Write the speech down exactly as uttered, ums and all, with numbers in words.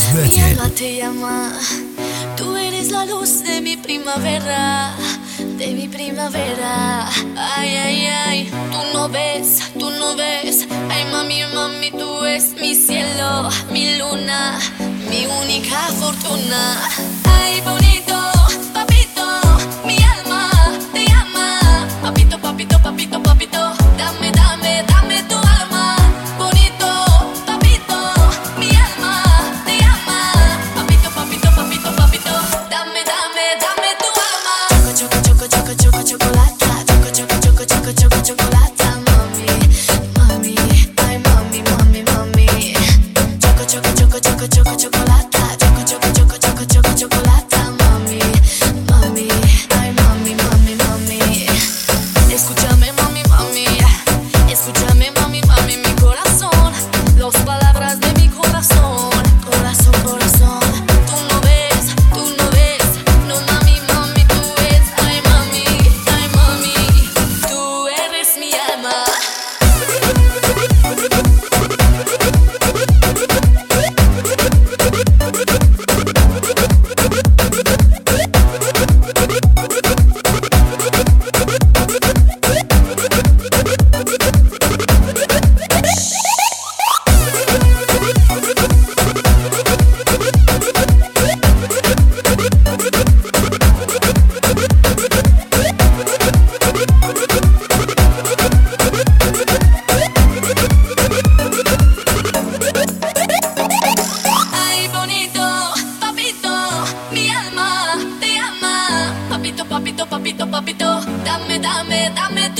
Mi Rete. alma te llama, tú eres la luz de mi primavera, de mi primavera. Ay, ay, ay, tú no ves, tú no ves. Ay, mami, mami, tú eres mi cielo, mi luna, mi única fortuna. Ay, bonito, papito, mi alma te llama. Papito, papito, papito, papito, dame, dame, dame tu alma. Bonito, papito, mi alma te llama. Papito, papito, papito, papito, dame, dame, dame tu alma. Choco, choco, choco, choco, choco, chocolata. Choco, choco, choco, choco, choco, chocolata. Mami, mami, ay, mami, mami, mami. Choco, choco, choco, choco, choco, chocolata. Choco, choco, choco, choco, choco, chocolata. Mami, mami, ay, mami, mami, mami. Escúchame, mami, mami. Escúchame, mami, mami, mi corazón. Las palabras de mi corazón. Corazón, corazón. Tú no ves, tú no ves. No, mami, mami, tú eres. Ay, mami, ay, mami. Tú eres mi alma. Ay, bonito, papito, mi alma te ama. Papito, papito, papito, papito, dame, dame, dame tu